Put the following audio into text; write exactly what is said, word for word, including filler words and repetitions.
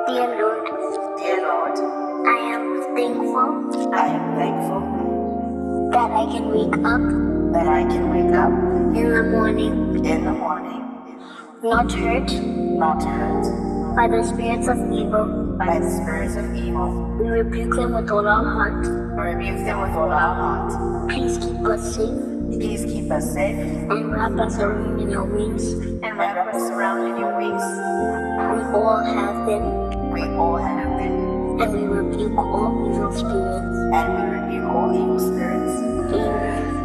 Dear Lord, Dear Lord, I am thankful I am thankful that I can wake up that I can wake up in the morning, in the morning, not hurt not hurt by the spirits of evil. by the spirits of evil. We rebuke them with all our heart. We rebuke them with all our heart. Please keep us safe Please keep us safe and wrap us around in your wings. and wrap us around in your wings. We all have them, We all have been, and we rebuke all evil spirits. and we rebuke all evil spirits. Amen.